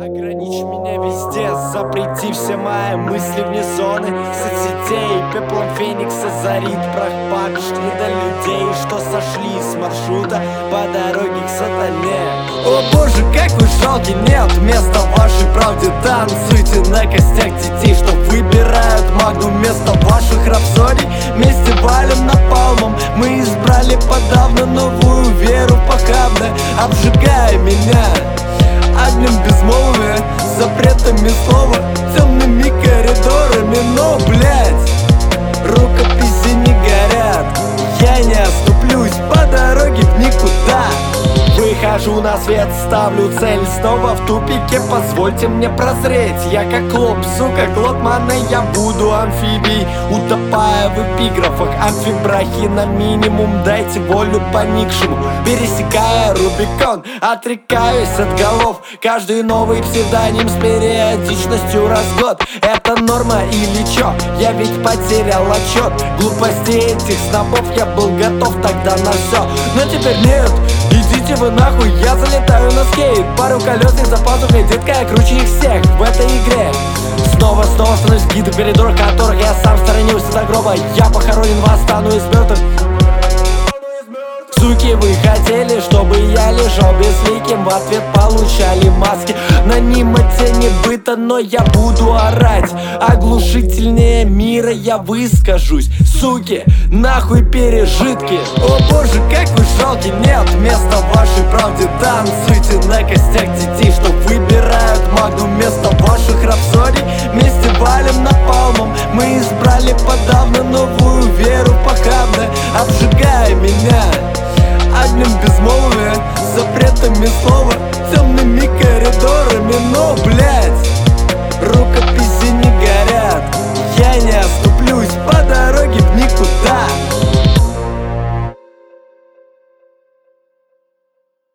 Ограничь меня везде, запрети все мои мысли вне зоны соцсетей. Пеплом феникса зарит прах падших недолюдей, что сошли с маршрута по дороге к сатане. О боже, как вы жалки, нет места вашей правде. Танцуйте на костях детей, что выбирают магну вместо ваших рапсодий. Вместе валим напалмом, мы избрали подавно новую веру похабно, обжигая меня огнем безмолвия, запретами слова, темными коридорами. Но, блять, рукописи не горят, я не оступлюсь по дороге в никуда. Выхожу на свет, ставлю цель, снова в тупике, позвольте мне прозреть. Я как клоп, сука, глотмана, я буду амфибией, утопая в эпиграфах. Амфибрахи на минимум, дайте волю поникшему. Пересекая Рубикон, отрекаюсь от голов. Каждый новый псевдоним с периодичностью раз в год. Это норма или чё? Я ведь потерял отчет глупостей этих снобов. Я был готов тогда на все, но теперь нет. Идите вы нахуй, я залетаю на скейт. Пару колесных за пазухой, детка, я круче их всех в этой игре. Снова становлюсь гидом в коридорах, которых я сам сторонился до гроба. Я похоронен, восстану из мертвых. Суки, вы хотели, чтобы я лежал безликим, в ответ получали маски на немоте не быта. Но я буду орать оглушительнее мира, я выскажусь. Суки, нахуй пережитки. О боже, как вы жалки, нет места вашей правде. Танцуйте на костях детей, что выбирают магну вместо ваших рапсодий. Вместе валим напалмом, мы избрали подавно новую веру похабно, обжигая меня огнем безмолвия, запретами слова, темными коридорами. Но, блять, рукописи не горят, я не оступлюсь по дороге в никуда.